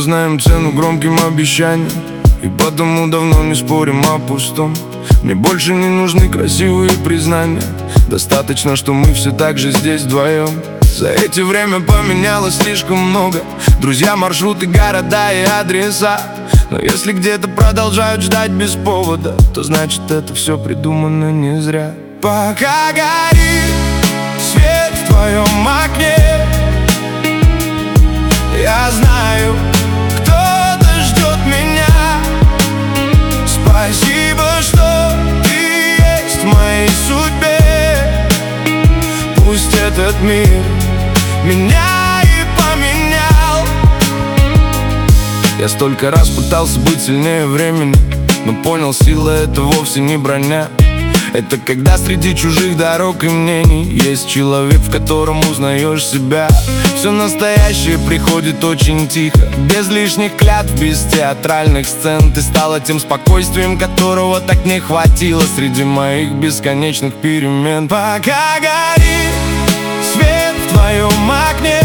знаем цену громким обещаниям, и потому давно не спорим о пустом. Мне больше не нужны красивые признания, достаточно, что мы все так же здесь вдвоем. За эти время поменялось слишком много: друзья, маршруты, города и адреса. Но если где-то продолжают ждать без повода, то значит это все придумано не зря. Пока горит свет в твоем окне, я знаю, кто-то ждет меня. Спасибо, что ты есть в моей судьбе. Пусть этот мир меня и поменял. Я столько раз пытался быть сильнее времени, но понял, сила — это вовсе не броня. Это когда среди чужих дорог и мнений есть человек, в котором узнаешь себя. Все настоящее приходит очень тихо, без лишних клятв, без театральных сцен. Ты стала тем спокойствием, которого так не хватило среди моих бесконечных перемен. Пока горит свет в твоем окне,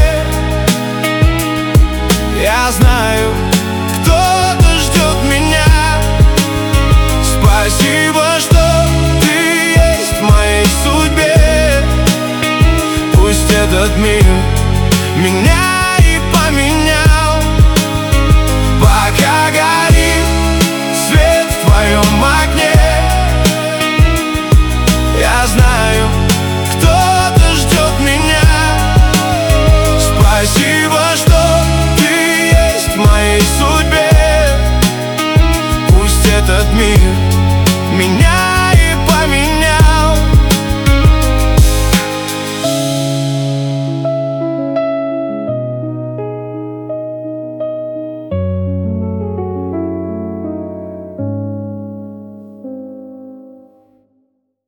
я знаю, кто-то ждет меня. Спасибо, что этот мир меня и поменял. Пока горит свет в твоем окне, я знаю, кто-то ждет меня. Спасибо, что ты есть в моей судьбе. Пусть этот мир меня